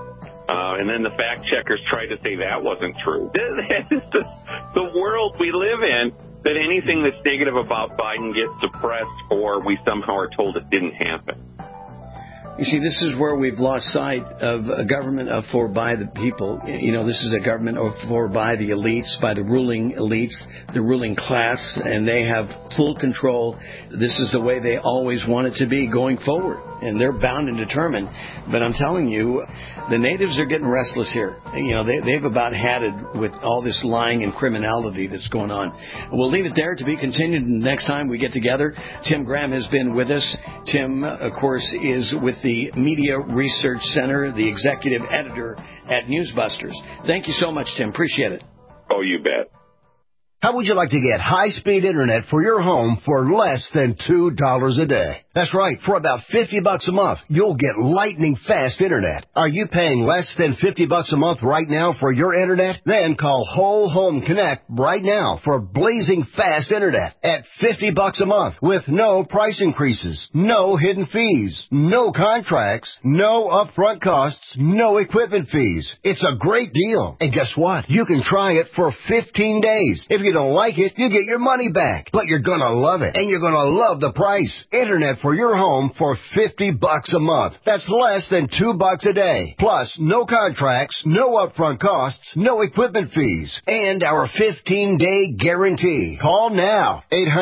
And then the fact checkers tried to say that wasn't true. That is the world we live in, that anything that's negative about Biden gets suppressed or we somehow are told it didn't happen. You see, this is where we've lost sight of a government of for by the people. This is a government of for by the elites, by the ruling elites, the ruling class, and they have full control. This is the way they always want it to be going forward, and they're bound and determined. But I'm telling you, the natives are getting restless here. They've about had it with all this lying and criminality that's going on. We'll leave it there to be continued next time we get together. Tim Graham has been with us. Tim, of course, is with the Media Research Center, the executive editor at Newsbusters. Thank you so much, Tim. Appreciate it. Oh, you bet. How would you like to get high-speed internet for your home for less than $2 a day? That's right. For about $50 a month, you'll get lightning-fast internet. Are you paying less than $50 a month right now for your internet? Then call Whole Home Connect right now for blazing fast internet at $50 a month with no price increases, no hidden fees, no contracts, no upfront costs, no equipment fees. It's a great deal. And guess what? You can try it for 15 days. If you don't like it, you get your money back. But you're going to love it, and you're going to love the price. Internet for your home for $50 a month. That's less than $2 a day. Plus, no contracts, no upfront costs, no equipment fees, and our 15-day guarantee. Call now.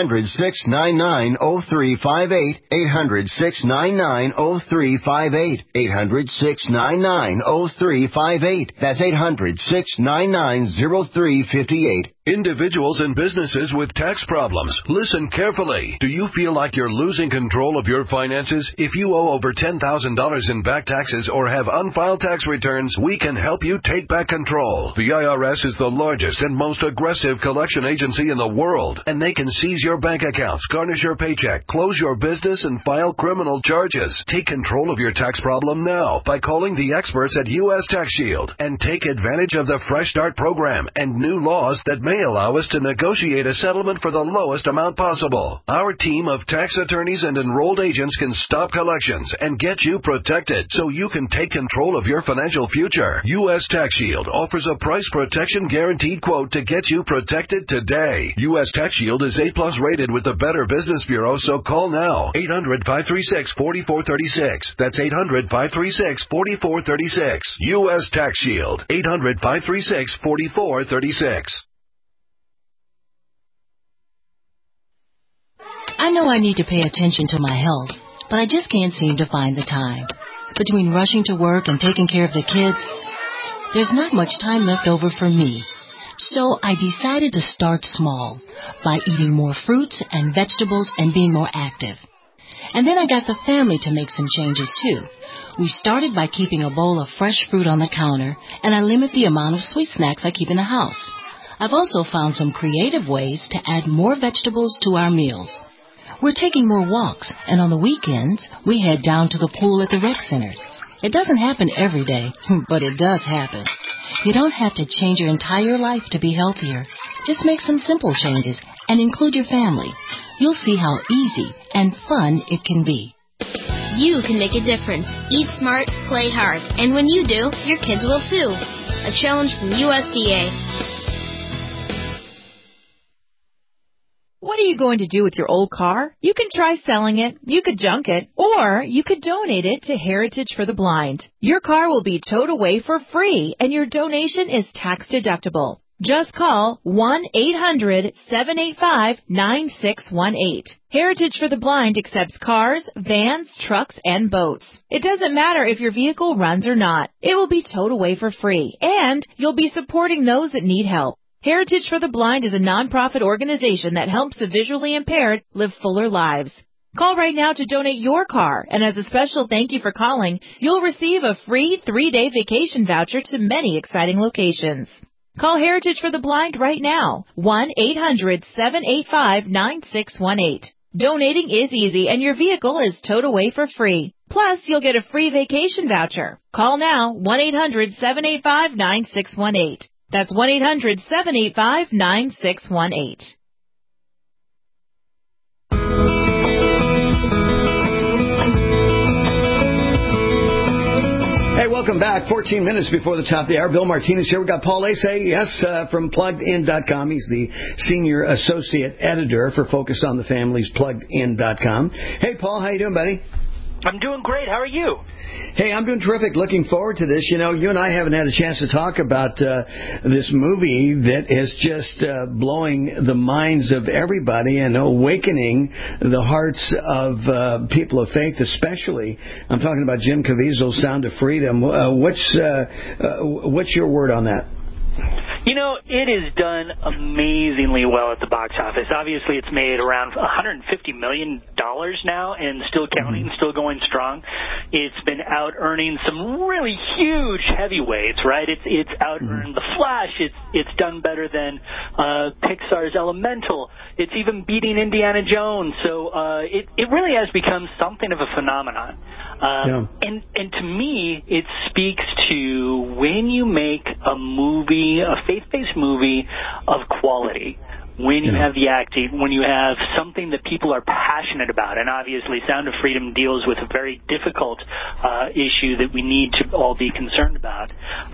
800-699-0358. 800-699-0358. 800-699-0358. That's 800-699-0358. Individuals and businesses with tax problems, listen carefully. Do you feel like you're losing control of your finances? If you owe over $10,000 in back taxes or have unfiled tax returns, we can help you take back control. The IRS is the largest and most aggressive collection agency in the world, and they can seize your bank accounts, garnish your paycheck, close your business, and file criminal charges. Take control of your tax problem now by calling the experts at U.S. Tax Shield and take advantage of the Fresh Start program and new laws that make may allow us to negotiate a settlement for the lowest amount possible. Our team of tax attorneys and enrolled agents can stop collections and get you protected so you can take control of your financial future. U.S. Tax Shield offers a price protection guaranteed quote to get you protected today. U.S. Tax Shield is A+ rated with the Better Business Bureau, so call now. 800-536-4436. That's 800-536-4436. U.S. Tax Shield. 800-536-4436. I know I need to pay attention to my health, but I just can't seem to find the time. Between rushing to work and taking care of the kids, there's not much time left over for me. So I decided to start small by eating more fruits and vegetables and being more active. And then I got the family to make some changes too. We started by keeping a bowl of fresh fruit on the counter, and I limit the amount of sweet snacks I keep in the house. I've also found some creative ways to add more vegetables to our meals. We're taking more walks, and on the weekends, we head down to the pool at the rec center. It doesn't happen every day, but it does happen. You don't have to change your entire life to be healthier. Just make some simple changes and include your family. You'll see how easy and fun it can be. You can make a difference. Eat smart, play hard. And when you do, your kids will too. A challenge from USDA. What are you going to do with your old car? You can try selling it, you could junk it, or you could donate it to Heritage for the Blind. Your car will be towed away for free, and your donation is tax deductible. Just call 1-800-785-9618. Heritage for the Blind accepts cars, vans, trucks, and boats. It doesn't matter if your vehicle runs or not. It will be towed away for free, and you'll be supporting those that need help. Heritage for the Blind is a nonprofit organization that helps the visually impaired live fuller lives. Call right now to donate your car, and as a special thank you for calling, you'll receive a free 3-day vacation voucher to many exciting locations. Call Heritage for the Blind right now, 1-800-785-9618. Donating is easy, and your vehicle is towed away for free. Plus, you'll get a free vacation voucher. Call now, 1-800-785-9618. That's 1-800-785-9618. Hey, welcome back. 14 minutes before the top of the hour. Bill Martinez here. We've got Paul Asay, from PluggedIn.com. He's the Senior Associate Editor for Focus on the Family's PluggedIn.com. Hey, Paul, how you doing, buddy? I'm doing great. How are you? Hey, I'm doing terrific. Looking forward to this. You know, you and I haven't had a chance to talk about this movie that is just blowing the minds of everybody and awakening the hearts of people of faith, especially. I'm talking about Jim Caviezel's Sound of Freedom. What's your word on that? You know, it is done amazingly well at the box office. Obviously, it's made around $150 million now and still counting, still going strong. It's been out-earning some really huge heavyweights, right? It's out-earned The Flash. It's done better than Pixar's Elemental. It's even beating Indiana Jones. So it really has become something of a phenomenon. And to me, it speaks to when you make a movie, a faith-based movie of quality, when you have the acting, when you have something that people are passionate about, and obviously Sound of Freedom deals with a very difficult issue that we need to all be concerned about,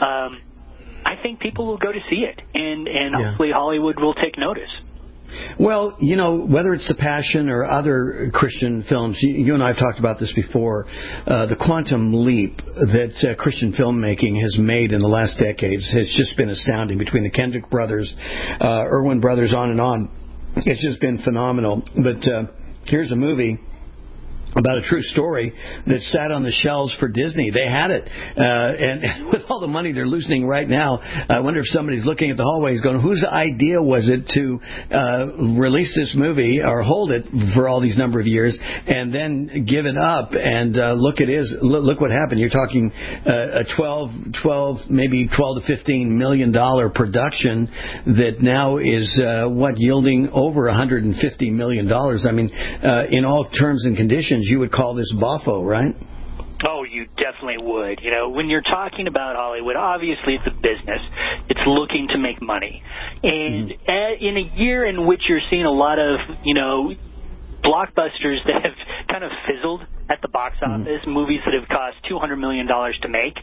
I think people will go to see it, and hopefully Hollywood will take notice. Well, you know, whether it's The Passion or other Christian films, you and I have talked about this before, the quantum leap that Christian filmmaking has made in the last decades has just been astounding. Between the Kendrick brothers, Irwin brothers, on and on, it's just been phenomenal. But here's a movie about a true story that sat on the shelves for Disney. They had it. And with all the money they're losing right now, I wonder if somebody's looking at the hallways going, whose idea was it to release this movie or hold it for all these number of years and then give it up? And look what happened. You're talking a maybe $12 to $15 million production that now is yielding over $150 million. I mean, in all terms and conditions, you would call this boffo, right? Oh, you definitely would. You know, when you're talking about Hollywood, obviously it's a business. It's looking to make money. And in a year in which you're seeing a lot of, you know, blockbusters that have kind of fizzled at the box office, movies that have cost $200 million to make,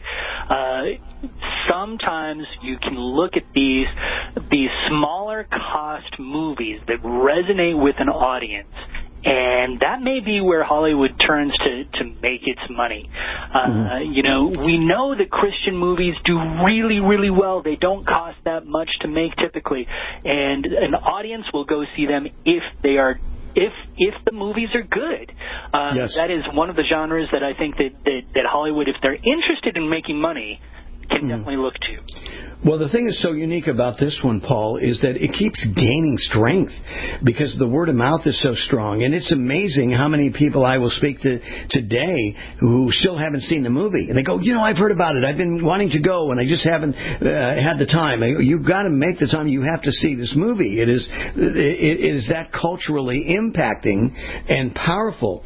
sometimes you can look at these smaller cost movies that resonate with an audience, and that may be where Hollywood turns to make its money. You know, we know that Christian movies do really, really well. They don't cost that much to make typically, and an audience will go see them if they are if the movies are good. Yes. That is one of the genres that I think that Hollywood, if they're interested in making money, can definitely look to. Well, the thing is so unique about this one, Paul, is that it keeps gaining strength because the word of mouth is so strong. And it's amazing how many people I will speak to today who still haven't seen the movie. And they go, you know, I've heard about it. I've been wanting to go, and I just haven't had the time. You've got to make the time. You have to see this movie. It is that culturally impacting and powerful.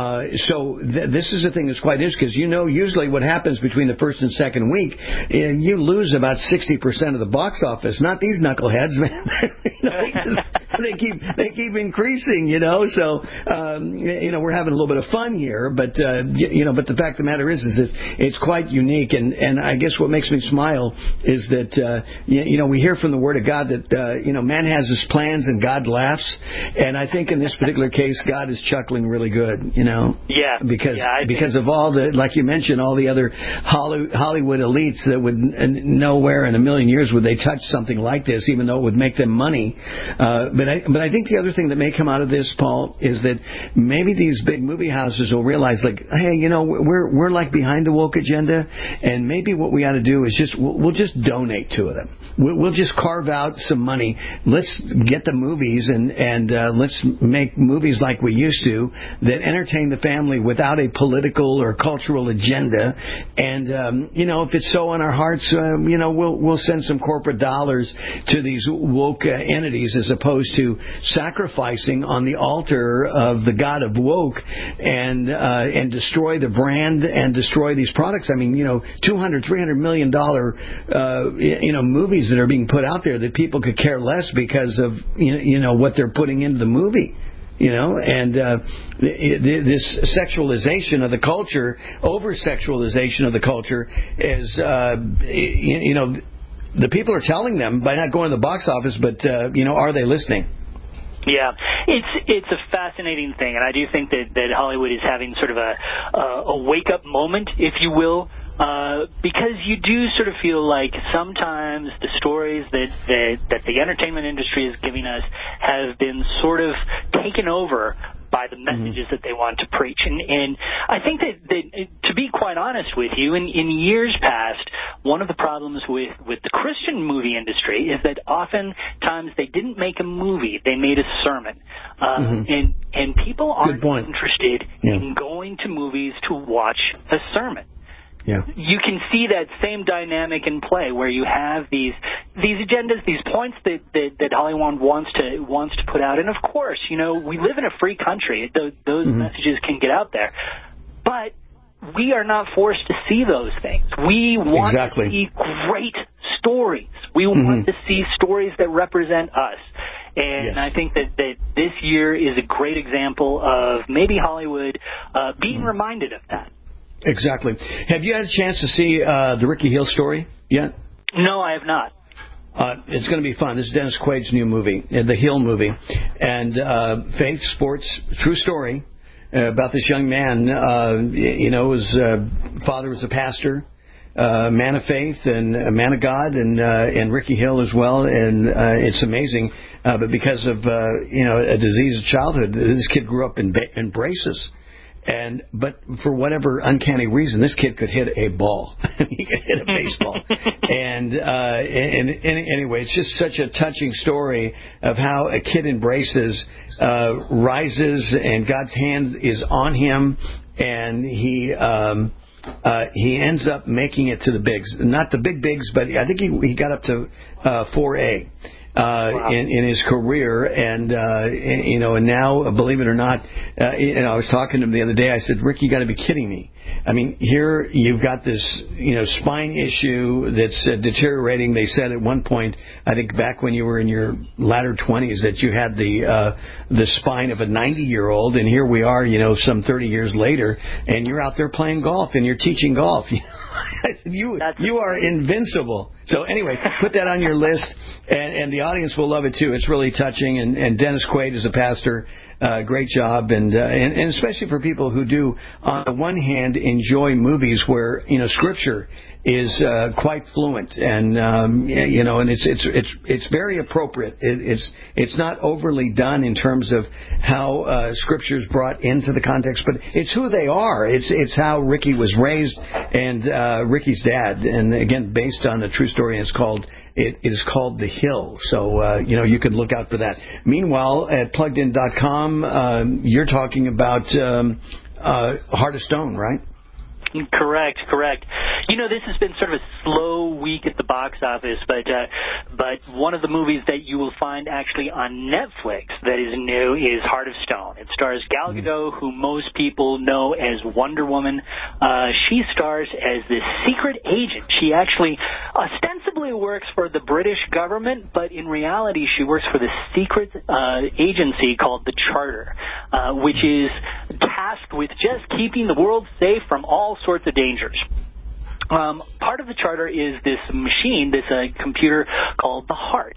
So this is the thing that's quite interesting because, you know, usually what happens between the first and second week, you lose about 60% of the box office. Not these knuckleheads, man. You know, they keep increasing. You know, so you know, we're having a little bit of fun here, but you know, but the fact of the matter is it's quite unique, and I guess what makes me smile is that you know, we hear from the Word of God that you know, man has his plans and God laughs, and I think in this particular case, God is chuckling really good. You know, because of all the, like you mentioned, all the other Hollywood elites that would nowhere in a million years would they touch something like this, even though it would make them money. But I think the other thing that may come out of this, Paul, is that maybe these big movie houses will realize, like, hey, you know, we're like behind the woke agenda, and maybe what we ought to do is we'll just donate to them. We'll just carve out some money. Let's get the movies and let's make movies like we used to that entertain the family without a political or cultural agenda. And you know, if it's so on our hearts, you know, we'll send some corporate dollars to these woke entities as opposed to sacrificing on the altar of the God of woke and destroy the brand and destroy these products. I mean, you know, $200-300 million you know, movies that are being put out there that people could care less because of you know what they're putting into the movie. You know, and this sexualization of the culture, over-sexualization of the culture is, you know, the people are telling them by not going to the box office, but, you know, are they listening? Yeah, it's a fascinating thing, and I do think that Hollywood is having sort of a wake-up moment, if you will, because you do sort of feel like sometimes the stories that the entertainment industry is giving us have been sort of taken over by the messages that they want to preach. And I think that to be quite honest with you, in years past, one of the problems with the Christian movie industry is that oftentimes they didn't make a movie, they made a sermon. And people aren't interested in going to movies to watch a sermon. Yeah. You can see that same dynamic in play where you have these agendas, these points that Hollywood wants to put out. And of course, you know, we live in a free country. Those messages can get out there. But we are not forced to see those things. We want to see great stories. We want to see stories that represent us. And I think that this year is a great example of maybe Hollywood being reminded of that. Exactly. Have you had a chance to see the Ricky Hill story yet? No, I have not. It's going to be fun. This is Dennis Quaid's new movie, the Hill movie. And faith, sports, true story about this young man. You know, his father was a pastor, a man of faith and a man of God, and Ricky Hill as well. And it's amazing. But because of, you know, a diseased childhood, this kid grew up in braces. But for whatever uncanny reason, this kid could hit a ball. He could hit a baseball. And anyway, it's just such a touching story of how a kid in braces rises and God's hand is on him, and he ends up making it to the bigs. Not the bigs, but I think he got up to 4A. in his career, and and now, believe it or not, I was talking to him the other day. I said, Rick, you got to be kidding me. I mean, here you've got this, spine issue that's deteriorating. They said at one point, I think back when you were in your latter 20s, that you had the spine of a 90-year-old, and here we are, some 30 years later, and you're out there playing golf and you're teaching golf. You are invincible. So anyway, put that on your list, and the audience will love it too. It's really touching. And Dennis Quaid is a pastor. Great job, and especially for people who do, on the one hand, enjoy movies where Scripture is quite fluent, and and it's very appropriate. It's not overly done in terms of how Scripture is brought into the context, but it's who they are. It's how Ricky was raised, and Ricky's dad, and again based on a true story. And it is called The Hill, so you can look out for that. Meanwhile, at PluggedIn.com, you're talking about Heart of Stone, right? Correct. This has been sort of a slow week at the box office, but one of the movies that you will find actually on Netflix that is new is Heart of Stone. It stars Gal Gadot, who most people know as Wonder Woman. She stars as this secret agent. She actually ostensibly works for the British government, but in reality she works for this secret agency called the Charter, which is tasked with just keeping the world safe from all sorts of dangers. Part of the Charter is this machine, this computer called the Heart.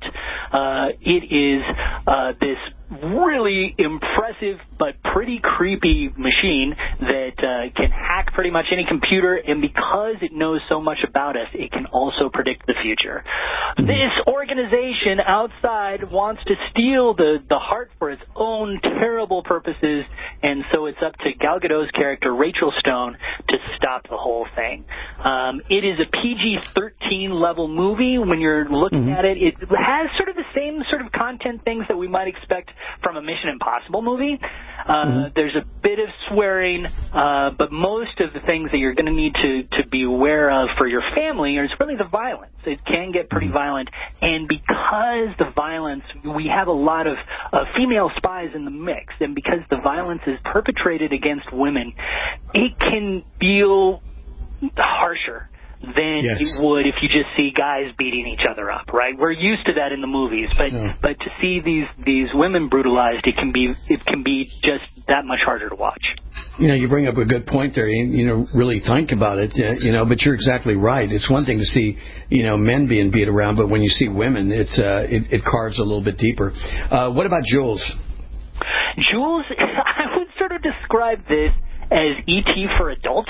It is this really impressive but pretty creepy machine that can hack pretty much any computer, and because it knows so much about us, it can also predict the future. This organization outside wants to steal the Heart for its own terrible purposes, and so it's up to Gal Gadot's character, Rachel Stone, to stop the whole thing. It is a PG-13 level movie. When you're looking at it, it has sort of the same sort of content things that we might expect from a Mission Impossible movie. There's a bit of swearing, but most of the things that you're going to need to be aware of for your family is really the violence. It can get pretty violent, and because the violence, we have a lot of female spies in the mix, and because the violence is perpetrated against women, it can feel harsher than it would if you just see guys beating each other up, right? We're used to that in the movies, but to see these women brutalized, it can be just that much harder to watch. You bring up a good point there. Really think about it. But you're exactly right. It's one thing to see men being beat around, but when you see women, it carves a little bit deeper. What about Jules? Jules, I would sort of describe this as E.T. for adults.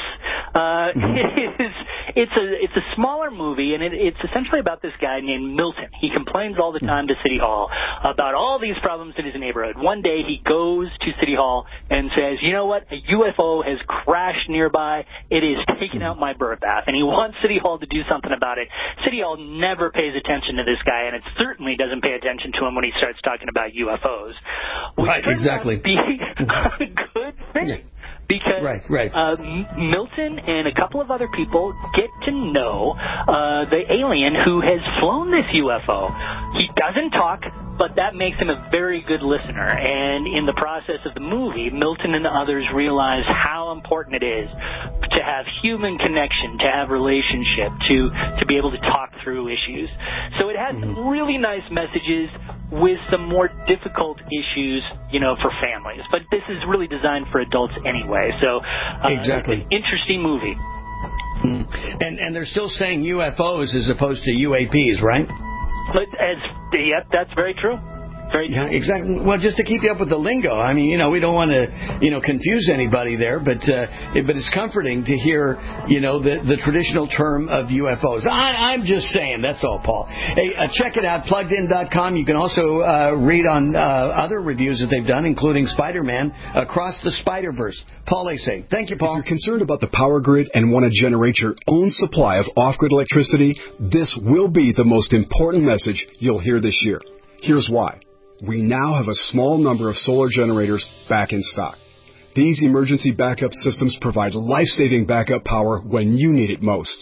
It's a smaller movie, and it's essentially about this guy named Milton. He complains all the time to City Hall about all these problems in his neighborhood. One day he goes to City Hall and says, you know what, a UFO has crashed nearby. It is taking out my bird bath, and he wants City Hall to do something about it. City Hall never pays attention to this guy, and it certainly doesn't pay attention to him when he starts talking about UFOs. Right, exactly. Be a good thing. Because Milton and a couple of other people get to know the alien who has flown this UFO. He doesn't talk, but that makes him a very good listener. And in the process of the movie, Milton and others realize how important it is to have human connection, to have relationship, to be able to talk through issues. So it has some really nice messages with some more difficult issues, for families. But this is really designed for adults anyway. So exactly. It's an interesting movie. And they're still saying UFOs as opposed to UAPs, right? Yep, that's very true. Yeah, exactly. Well, just to keep you up with the lingo. I mean, we don't want to, confuse anybody there, but it's comforting to hear, the traditional term of UFOs. I'm just saying, that's all, Paul. Hey, check it out, PluggedIn.com. You can also read on other reviews that they've done, including Spider-Man Across the Spider-Verse. Paul Asay. Thank you, Paul. If you're concerned about the power grid and want to generate your own supply of off-grid electricity, this will be the most important message you'll hear this year. Here's why. We now have a small number of solar generators back in stock. These emergency backup systems provide life-saving backup power when you need it most.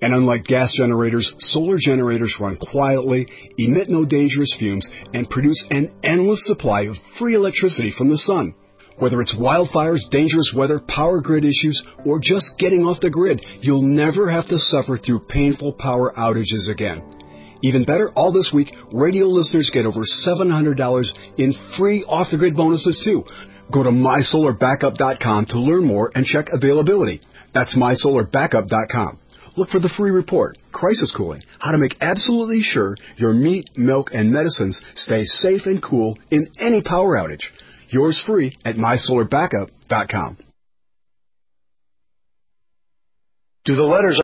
And unlike gas generators, solar generators run quietly, emit no dangerous fumes, and produce an endless supply of free electricity from the sun. Whether it's wildfires, dangerous weather, power grid issues, or just getting off the grid, you'll never have to suffer through painful power outages again. Even better, all this week, radio listeners get over $700 in free off-the-grid bonuses too. Go to MySolarBackup.com to learn more and check availability. That's MySolarBackup.com. Look for the free report, Crisis Cooling, how to make absolutely sure your meat, milk, and medicines stay safe and cool in any power outage. Yours free at MySolarBackup.com. Do the letters